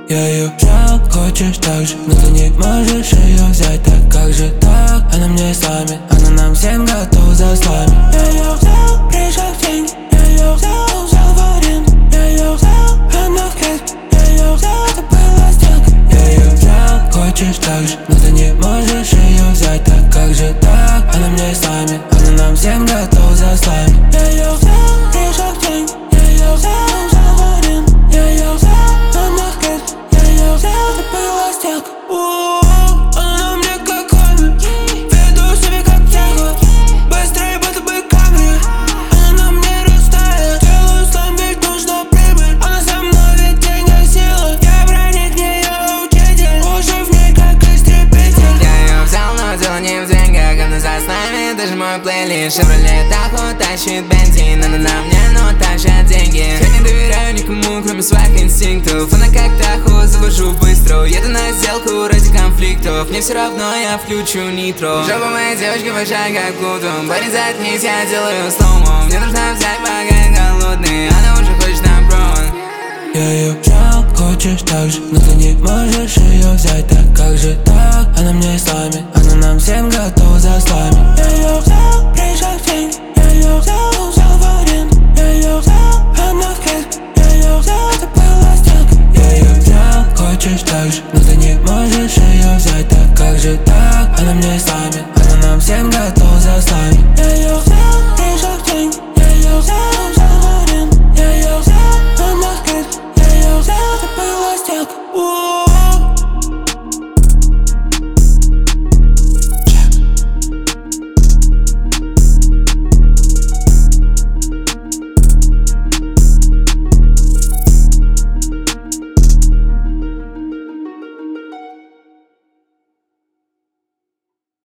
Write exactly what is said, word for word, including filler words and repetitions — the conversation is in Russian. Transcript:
Я ее взял, хочешь так же, но ты не можешь ее взять. Так как же так? Она мне слами, она нам всем готова за слами. Я ее взял, пришел в деньги. Я ее взял, взял в аренду. Я ее взял, она в клетке. Я ее взял, это была сделка. Я ее взял, хочешь так же, но ты не можешь ее взять. Так как же так? Она мне слами, она нам всем готова за слами. Я ее взял, пришел в деньги. Я ее взял, взял в аренду. Я ее взял, она в клетке. Я ее взял, это была сделка. Она на мне как хобби, веду себя как тягу. Быстрее, будто бы камера. Она на мне растает, делаю слам, ведь нужна прибыль. Она со мной, ведь деньги сила. Я броник, не ее учитель, уже в ней как истребитель. Я ее взял, но дело не в деньгах. Она за слами, даже мой плейлист. Шевроле Тахо тащит бензин. Она на мне, но тащат деньги. Я не доверяю никому, кроме своих инстинктов. Она как Тахо, завожу быстро. Еду на сделку ради конфликтов. Мне все равно, я включу нитро. Жопа моей девочки большая, как Плутон. Парень заткнись, я делаю слоумо. Мне нужно взять, пока я голодный. Она уже хочет на брон. Я ее взял, хочешь так же, но ты не можешь ее взять. Так как же так? Она мне слами, она нам всем готова за слами. Я ее взял, пришел в деньги. Я ее взял, взял в аренду. Я ее взял,